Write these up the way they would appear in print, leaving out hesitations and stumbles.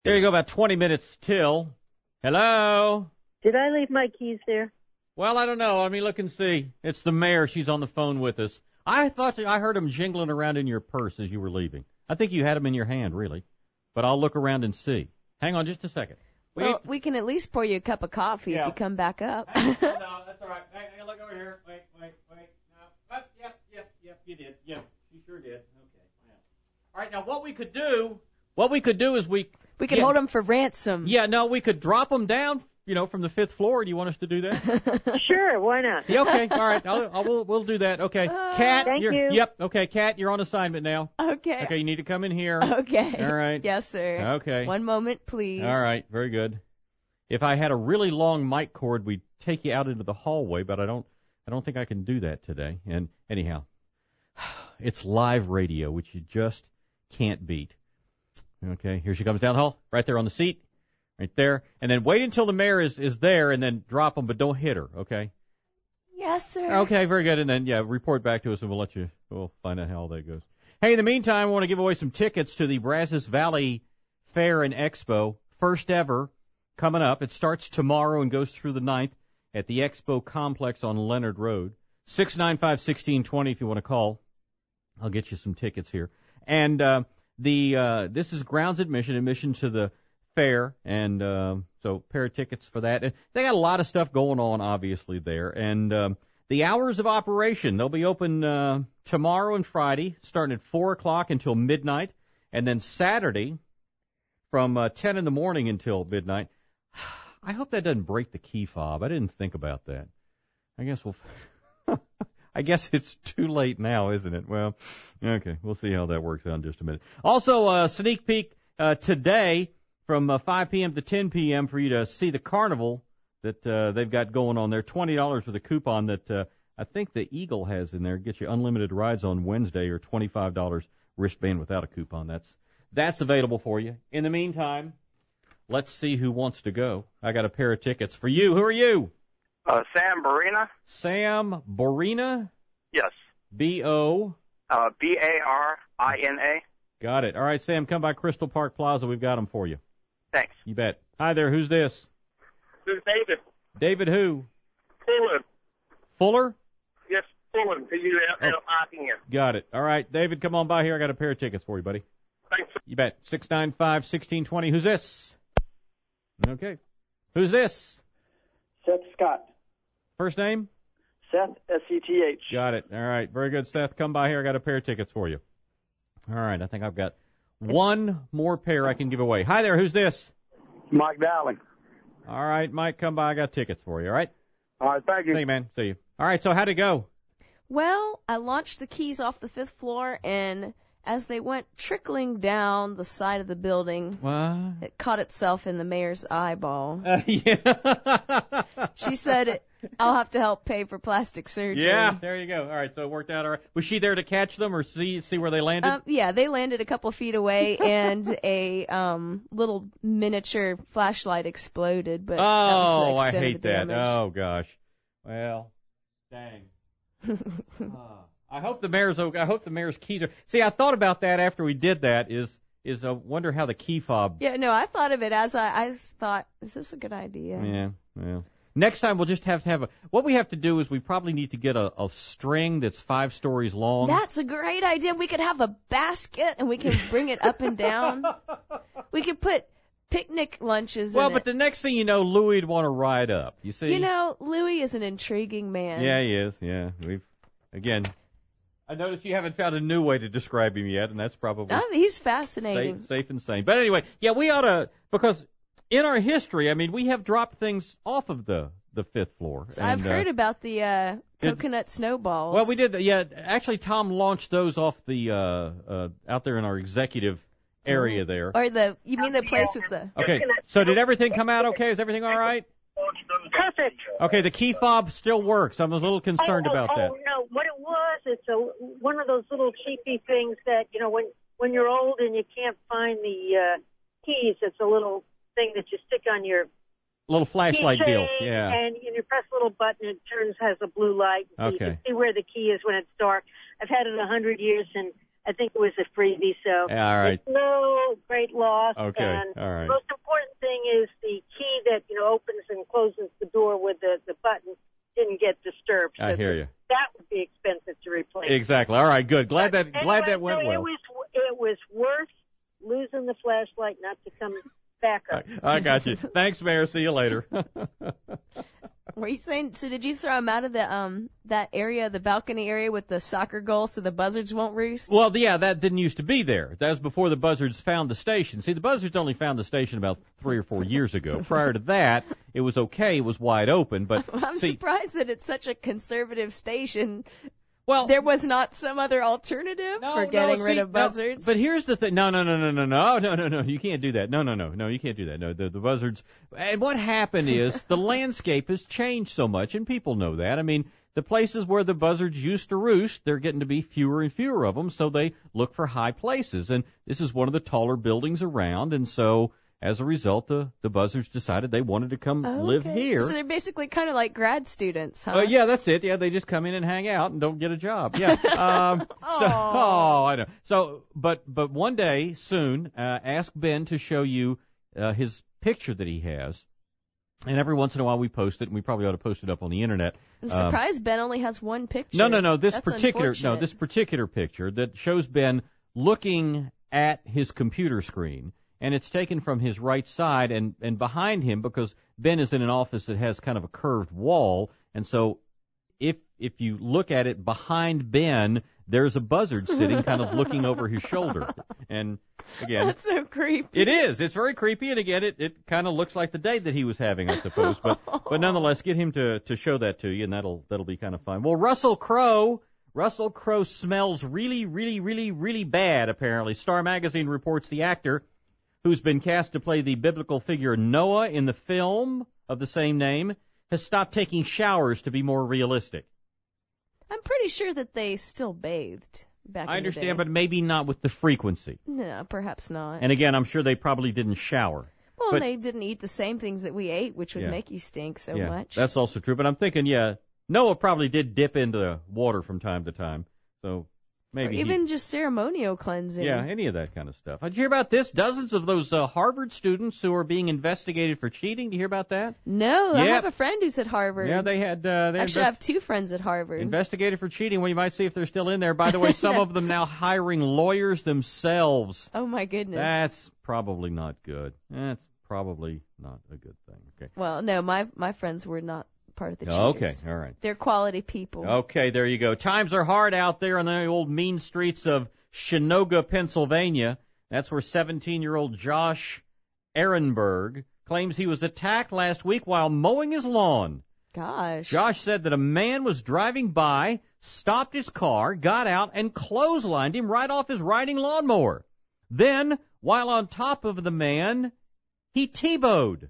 There you go, about 20 minutes till. Hello? Did I leave my keys there? Well, I don't know. Let me look and see. It's the mayor. She's on the phone with us. I thought I heard them jingling around in your purse as you were leaving. I think you had them in your hand, really. But I'll look around and see. Hang on just a second. Well, we can at least pour you a cup of coffee if you come back up. No, that's all right. Hey, look over here. Wait. No. Yep, you did. Yep, you sure did. Okay. Yeah. All right, now what we could do is we could hold them for ransom. Yeah, no, we could drop them down, from the 5th floor. Do you want us to do that? Sure, why not? Yeah, okay, all right. We'll do that. Okay. Kat, thank you. Yep, okay, Kat, you're on assignment now. Okay. Okay, you need to come in here. Okay. All right. Yes, sir. Okay. One moment, please. All right, very good. If I had a really long mic cord, we'd take you out into the hallway, but I don't think I can do that today. And anyhow, it's live radio, which you just can't beat. Okay, here she comes down the hall, right there on the seat, right there. And then wait until the mayor is there and then drop them, but don't hit her, okay? Yes, sir. Okay, very good. And then, report back to us and we'll find out how all that goes. Hey, in the meantime, I want to give away some tickets to the Brazos Valley Fair and Expo, first ever, coming up. It starts tomorrow and goes through the 9th at the Expo Complex on Leonard Road. 695-1620 if you want to call. I'll get you some tickets here. And this is grounds admission to the fair, and so pair of tickets for that. And they got a lot of stuff going on, obviously, there. And the hours of operation, they'll be open tomorrow and Friday, starting at 4 o'clock until midnight, and then Saturday from 10 in the morning until midnight. I hope that doesn't break the key fob. I didn't think about that. I guess it's too late now, isn't it? Well, okay, we'll see how that works out in just a minute. Also, sneak peek today from 5 p.m. to 10 p.m. for you to see the carnival that they've got going on there. $20 with a coupon that I think the Eagle has in there. Get you unlimited rides on Wednesday, or $25 wristband without a coupon. That's available for you. In the meantime, let's see who wants to go. I got a pair of tickets for you. Who are you? Sam Barina. Sam Barina? Yes. B-O? B-A-R-I-N-A. Got it. All right, Sam, come by Crystal Park Plaza. We've got them for you. Thanks. You bet. Hi there. Who's this? This is David. David who? Fuller. Fuller? Yes, Fuller. F-U-L-L-I-N. Got it. All right, David, come on by here. I got a pair of tickets for you, buddy. Thanks. You bet. 695-1620. Who's this? Okay. Who's this? Seth Scott. First name? Seth, S-E-T-H. Got it. All right. Very good, Seth. Come by here. I got a pair of tickets for you. All right. I think I've got one more pair I can give away. Hi there. Who's this? Mike Dowling. All right, Mike. Come by. I got tickets for you. All right? All right. Thank you. Thank you, man. See you. All right. So how'd it go? Well, I launched the keys off the 5th floor, and as they went trickling down the side of the building, What? it caught itself in the mayor's eyeball. Yeah. She said, I'll have to help pay for plastic surgery. Yeah, there you go. All right, so it worked out all right. Was she there to catch them or see where they landed? Yeah, they landed a couple feet away, and a little miniature flashlight exploded. But that was the I extent hate of the that. damage. Oh, gosh. Well, dang. I hope the mayor's keys are. See, I thought about that after we did that. Is I wonder how the key fob. Yeah, no, I thought of it as I thought, is this a good idea? Yeah, well. Next time we'll just have to have what we have to do is we probably need to get a string that's 5 stories long. That's a great idea. We could have a basket and we can bring it up and down. We could put picnic lunches in but the next thing you know, Louie would want to ride up. You see? You know, Louie is an intriguing man. Yeah, he is. Yeah, I noticed you haven't found a new way to describe him yet, and that's probably he's fascinating. safe and sane. But anyway, yeah, we ought to, because in our history, I mean, we have dropped things off of the 5th floor. So I've heard about the coconut snowballs. Well, we did. Yeah, actually, Tom launched those off the out there in our executive area there. Or you mean the place with the... Okay, so did everything come out okay? Is everything all right? Perfect. Okay, the key fob still works. I was a little concerned about that. Oh, no. What it was, it's one of those little cheapy things that, when you're old and you can't find the keys, it's a little thing that you stick on your little flashlight keychain, deal. Yeah. And you press a little button, it has a blue light. So you can see where the key is when it's dark. I've had it 100 years, and I think it was a freebie, so Yeah, all right. it's no great loss. Okay, And all right. the most important thing is the key that, opens and closes the door with the button didn't get disturbed. I hear you. That would be expensive to replace. Exactly. All right, good. Glad that Anyway, went well. It was worth losing the flashlight not to come back up. I got you. Thanks, Mayor. See you later. Were you saying, so did you throw him out of the that area, the balcony area with the soccer goal so the buzzards won't roost? Well, yeah, that didn't used to be there. That was before the buzzards found the station. See, the buzzards only found the station about 3 or 4 years ago. Prior to that, it was okay. It was wide open. But I'm surprised that it's such a conservative station. Well, there was not some other alternative for getting rid of buzzards. But here's the thing. No. You can't do that. No, you can't do that. No, the buzzards. And what happened is the landscape has changed so much, and people know that. I mean, the places where the buzzards used to roost, they're getting to be fewer and fewer of them, so they look for high places. And this is one of the taller buildings around, and so as a result, the buzzards decided they wanted to come live here. So they're basically kind of like grad students, huh? Yeah, that's it. Yeah, they just come in and hang out and don't get a job. Yeah. I know. So, but one day soon, ask Ben to show you his picture that he has. And every once in a while we post it, and we probably ought to post it up on the internet. I'm surprised Ben only has one picture. No. This That's particular picture that shows Ben looking at his computer screen. And it's taken from his right side and behind him, because Ben is in an office that has kind of a curved wall. And so if you look at it behind Ben, there's a buzzard sitting kind of looking over his shoulder. And again, that's so creepy. It is. It's very creepy. And again, it kind of looks like the day that he was having, I suppose. But nonetheless, get him to show that to you, and that'll be kind of fun. Well, Russell Crowe smells really, really, really, really bad, apparently. Star Magazine reports the actor, who's been cast to play the biblical figure Noah in the film of the same name, has stopped taking showers to be more realistic. I'm pretty sure that they still bathed back in the day. I understand, but maybe not with the frequency. No, perhaps not. And again, I'm sure they probably didn't shower. Well, they didn't eat the same things that we ate, which would make you stink so much. That's also true. But I'm thinking, Noah probably did dip into the water from time to time. So maybe. Or even just ceremonial cleansing. Yeah, any of that kind of stuff. Did you hear about this? Dozens of those Harvard students who are being investigated for cheating. Did you hear about that? No, I have a friend who's at Harvard. Yeah, they had. Actually, I have 2 friends at Harvard. Investigated for cheating. Well, you might see if they're still in there. By the way, some of them now hiring lawyers themselves. Oh, my goodness. That's probably not good. That's probably not a good thing. Okay. Well, no, my friends were not part of the cheaters. Okay, all right. They're quality people. Okay, there you go. Times are hard out there on the old mean streets of Shinoga, Pennsylvania. That's where 17-year-old Josh Ehrenberg claims he was attacked last week while mowing his lawn. Gosh. Josh said that a man was driving by, stopped his car, got out, and clotheslined him right off his riding lawnmower. Then, while on top of the man, he T-bowed.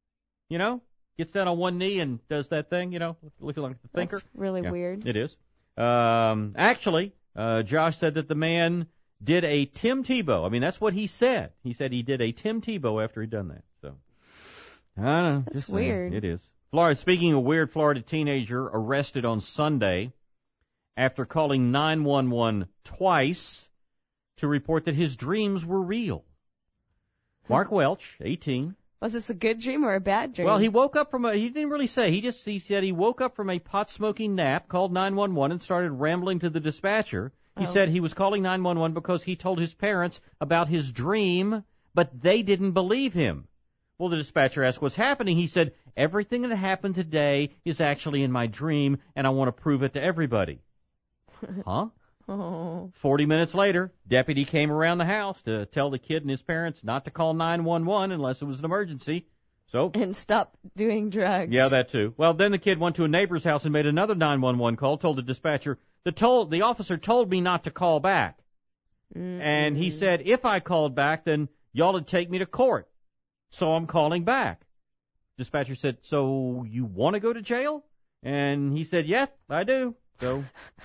Gets down on one knee and does that thing, looking like the thinker. That's really weird. It is. Actually, Josh said that the man did a Tim Tebow. I mean, that's what he said. He said he did a Tim Tebow after he'd done that. So, I don't know. That's weird. It is. Florida. Speaking of weird, Florida teenager arrested on Sunday after calling 911 twice to report that his dreams were real. Mark Welch, 18. Was this a good dream or a bad dream? Well, he woke up from he didn't really say. He said he woke up from a pot-smoking nap, called 911, and started rambling to the dispatcher. He said he was calling 911 because he told his parents about his dream, but they didn't believe him. Well, the dispatcher asked what's happening. He said, everything that happened today is actually in my dream, and I want to prove it to everybody. Huh? 40 minutes later, deputy came around the house to tell the kid and his parents not to call 911 unless it was an emergency. And stop doing drugs. Yeah, that too. Well, then the kid went to a neighbor's house and made another 911 call, told the dispatcher, the officer told me not to call back. Mm-hmm. And he said, if I called back, then y'all would take me to court. So I'm calling back. Dispatcher said, so you want to go to jail? And he said, yes, I do. So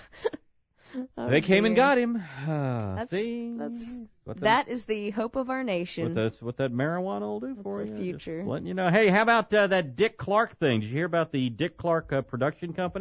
they came and got him. That is the hope of our nation. What that marijuana will do for you. That's the future. Just letting you know. Hey, how about that Dick Clark thing? Did you hear about the Dick Clark production company?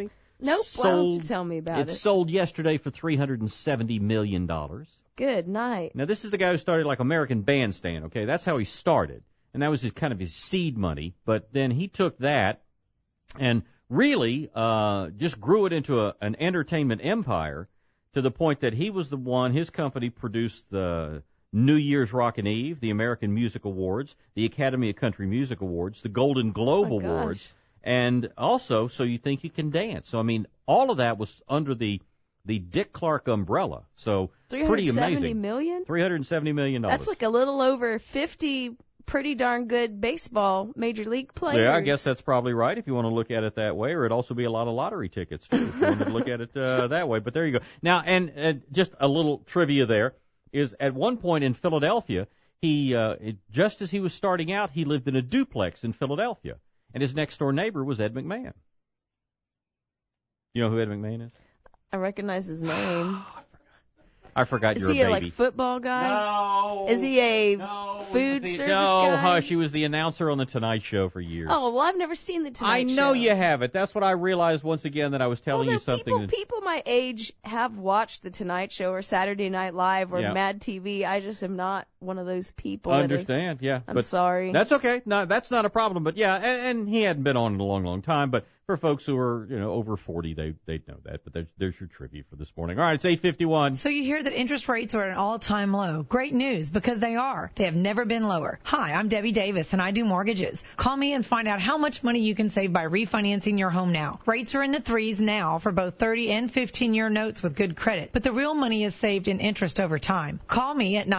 Nope. Why don't you tell me about it? It sold yesterday for $370 million. Good night. Now, this is the guy who started like American Bandstand, okay? That's how he started. And that was kind of his seed money. But then he took that and really just grew it into an entertainment empire to the point that he was the one, his company produced the New Year's Rockin' Eve, the American Music Awards, the Academy of Country Music Awards, the Golden Globe Awards, and also So You Think You Can Dance. So, I mean, all of that was under the Dick Clark umbrella. So, pretty amazing. $370 million. That's like a little over 50 pretty darn good baseball major league players. Yeah, I guess that's probably right if you want to look at it that way, or it'd also be a lot of lottery tickets, too, if you wanted to look at it that way. But there you go. Now, and just a little trivia there is at one point in Philadelphia, he just as he was starting out, he lived in a duplex in Philadelphia, and his next-door neighbor was Ed McMahon. You know who Ed McMahon is? I recognize his name. I forgot you're a baby. Is he a like football guy? No. Is he a food service guy? No, hush. He was the announcer on the Tonight Show for years. Oh, well, I've never seen the Tonight Show. I know you haven't. That's what I realized once again that I was telling you something. People my age have watched the Tonight Show or Saturday Night Live or Mad TV. I just am not one of those people. Understand, yeah. I'm sorry. That's okay. No, that's not a problem. But yeah, and he hadn't been on in a long, long time. But for folks who are, over 40, they'd know that. But there's your trivia for this morning. All right, it's 8:51. So you hear that interest rates are at an all-time low. Great news, because they are. They have never been lower. Hi, I'm Debbie Davis, and I do mortgages. Call me and find out how much money you can save by refinancing your home now. Rates are in the threes now for both 30 and 15-year notes with good credit, but the real money is saved in interest over time. Call me at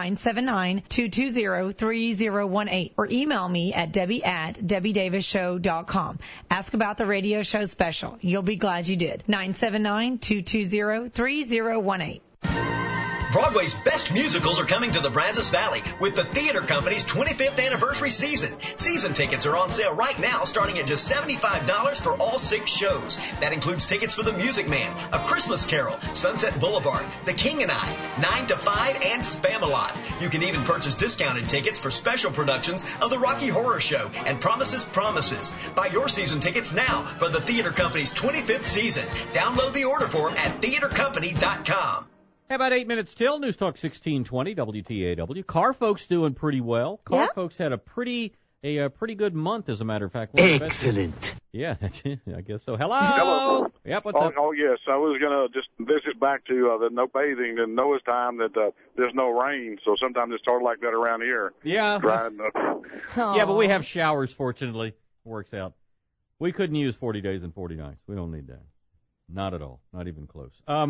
979-220-3018 or email me at debbie@debbiedavisshow.com. Ask about the radio show special. You'll be glad you did. 979-220-3018. Broadway's best musicals are coming to the Brazos Valley with the Theater Company's 25th anniversary season. Season tickets are on sale right now, starting at just $75 for all 6 shows. That includes tickets for The Music Man, A Christmas Carol, Sunset Boulevard, The King and I, 9 to 5, and Spam-A-Lot. You can even purchase discounted tickets for special productions of The Rocky Horror Show and Promises, Promises. Buy your season tickets now for the Theater Company's 25th season. Download the order form at theatercompany.com. How about 8 minutes till? News Talk 1620 WTAW. Car folks doing pretty well. Car folks had a pretty good month, as a matter of fact. Excellent. Yeah, I guess so. Hello. Yep. What's up? Oh, yes. I was gonna just visit back to the no bathing and Noah's time that there's no rain, so sometimes it's sort of like that around here. Yeah. Yeah, but we have showers. Fortunately, it works out. We couldn't use 40 days and 40 nights. We don't need that. Not at all. Not even close.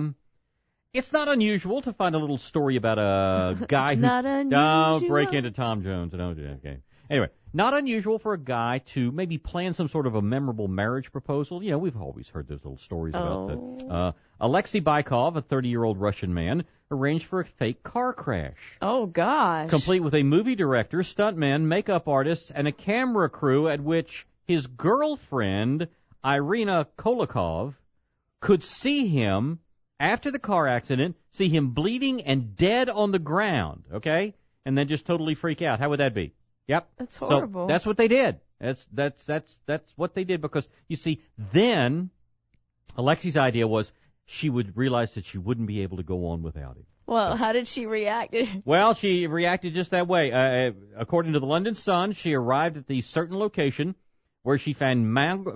It's not unusual to find a little story about a guy don't break into Tom Jones. Okay. Anyway, not unusual for a guy to maybe plan some sort of a memorable marriage proposal. We've always heard those little stories about that. Alexei Baikov, a 30-year-old Russian man, arranged for a fake car crash. Oh, gosh. Complete with a movie director, stuntman, makeup artists, and a camera crew at which his girlfriend, Irina Kolakov, could see him after the car accident, see him bleeding and dead on the ground, okay? And then just totally freak out. How would that be? Yep. That's horrible. So that's what they did. That's what they did, because you see, then Alexei's idea was she would realize that she wouldn't be able to go on without him. Well, how did she react? Well, she reacted just that way. According to the London Sun, she arrived at the certain location where she found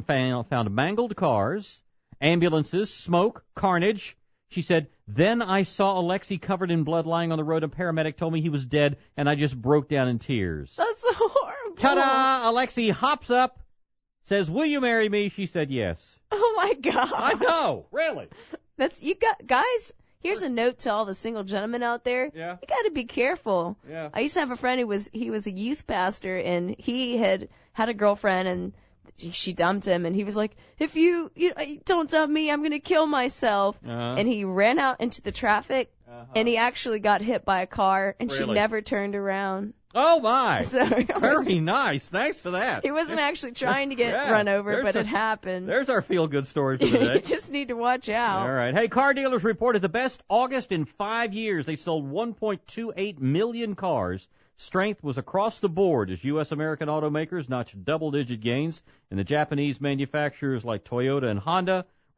mangled cars, ambulances, smoke, carnage. She said, then I saw Alexei covered in blood lying on the road. A paramedic told me he was dead, and I just broke down in tears. That's horrible. Ta-da! Alexei hops up, says, will you marry me? She said yes. Oh, my God. I know. Really. Guys, here's a note to all the single gentlemen out there. Yeah. You got to be careful. Yeah. I used to have a friend he was a youth pastor, and he had a girlfriend, and she dumped him, and he was like, if you don't dump me, I'm going to kill myself. And he ran out into the traffic, and he actually got hit by a car, and she never turned around. Oh, my. So very nice. Thanks for that. He wasn't actually trying to get run over, but it happened. There's our feel-good story for the day. You just need to watch out. All right. Hey, car dealers reported the best August in 5 years. They sold 1.28 million cars. Strength was across the board as U.S. American automakers notched double-digit gains, and the Japanese manufacturers like Toyota and Honda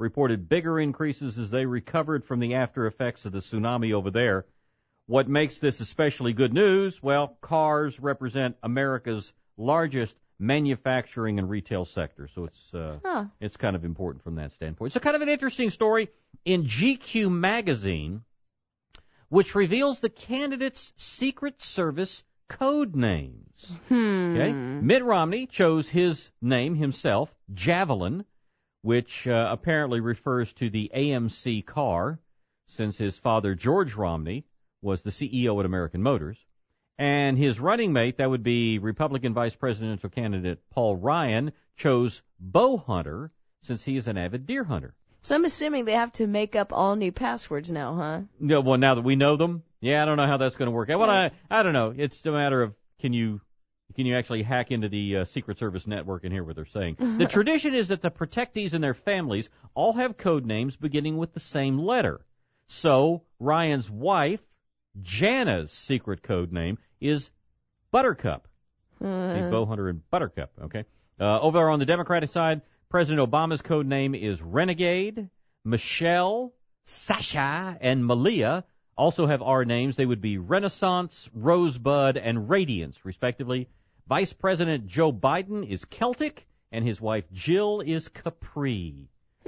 reported bigger increases as they recovered from the after effects of the tsunami over there. What makes this especially good news? Well, cars represent America's largest manufacturing and retail sector, so it's kind of important from that standpoint. So kind of an interesting story in GQ magazine, which reveals the candidates' Secret Service code names. Okay? Mitt Romney chose his name himself, Javelin, which apparently refers to the AMC car, since his father, George Romney, was the CEO at American Motors. And his running mate, that would be Republican vice presidential candidate Paul Ryan, chose Bow Hunter, since he is an avid deer hunter. So I'm assuming they have to make up all new passwords now, huh? Yeah, well, now that we know them, yeah, I don't know how that's going to work out. Well, I don't know. It's a matter of can you actually hack into the Secret Service network and hear what they're saying. The tradition is that the protectees and their families all have code names beginning with the same letter. So Ryan's wife, Jana's secret code name is Buttercup. Bow Hunter and Buttercup, okay? Over there on the Democratic side, President Obama's code name is Renegade. Michelle, Sasha, and Malia also have R names. They would be Renaissance, Rosebud, and Radiance, respectively. Vice President Joe Biden is Celtic, and his wife Jill is Capri.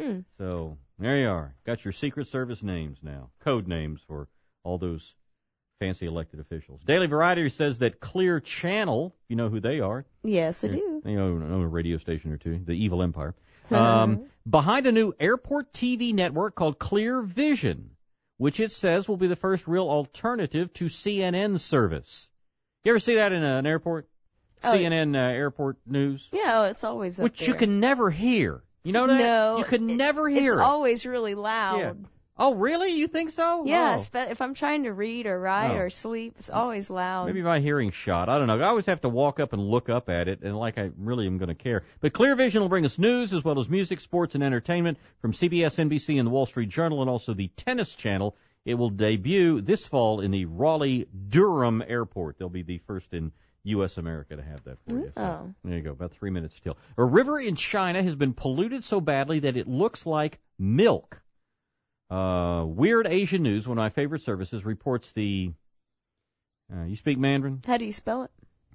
So there you are. Got your Secret Service names now. Code names for all those fancy elected officials. Daily Variety says that Clear Channel, you know who they are. Yes, I do. You know a radio station or two, the Evil Empire. Behind a new airport TV network called Clear Vision, which it says will be the first real alternative to CNN service. You ever see that in an airport? CNN airport news? Yeah, it's always up which there. You can never hear. You know that? No. You can never hear It's it. always really loud. Yeah. Oh, really? You think so? Yes, Oh. but if I'm trying to read or write or sleep, it's always loud. Maybe my hearing's shot. I don't know. I always have to walk up and look up at it, and like I really am going to care. But Clear Vision will bring us news as well as music, sports, and entertainment from CBS, NBC, and the Wall Street Journal, and also the Tennis Channel. It will debut this fall in the Raleigh-Durham Airport. They'll be the first in U.S. America to have that for you. So, there you go. About 3 minutes till. A river in China has been polluted so badly that it looks like milk. Weird Asian News, one of my favorite services, reports the, you speak Mandarin? How do you spell it?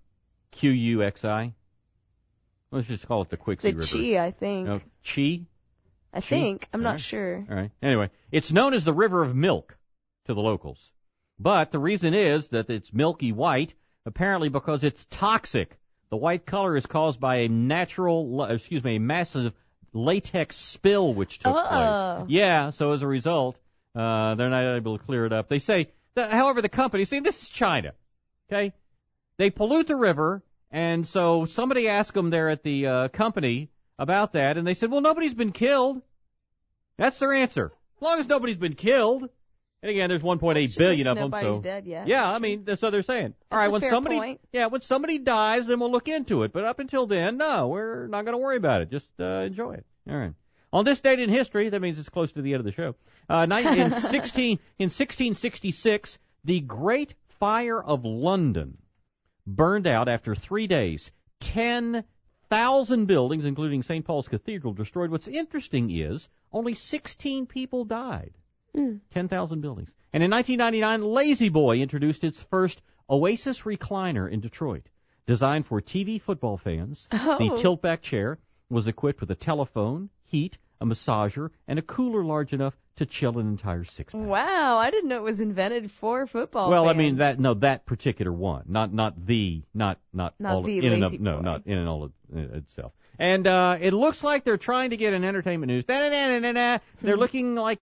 Quxi. Let's just call it the Quixie River. The Chi, I think. No, Chi? I think. I'm not sure. All right. Anyway, it's known as the River of Milk to the locals. But the reason is that it's milky white, apparently because it's toxic. The white color is caused by a massive latex spill which took place. Yeah, so as a result, they're not able to clear it up. They say, however, the company, see, this is China, okay? They pollute the river, and so somebody asked them there at the company about that, and they said, well, nobody's been killed. That's their answer. As long as nobody's been killed. And again, there's 1.8 billion of them. Nobody's dead yet. Yeah, I mean, that's what they're saying. All right, when somebody dies, then we'll look into it. But up until then, no, we're not going to worry about it. Just enjoy it. All right. On this date in history, that means it's close to the end of the show. In 1666, the Great Fire of London burned out after 3 days. 10,000 buildings, including St. Paul's Cathedral, destroyed. What's interesting is only 16 people died. 10,000 buildings. And in 1999, Lazy Boy introduced its first Oasis recliner in Detroit. Designed for TV football fans, the tilt-back chair was equipped with a telephone, heat, a massager, and a cooler large enough to chill an entire six-pack. Wow, I didn't know it was invented for football fans. I mean, that particular one, not in and all itself. And it looks like they're trying to get an entertainment news. They're looking like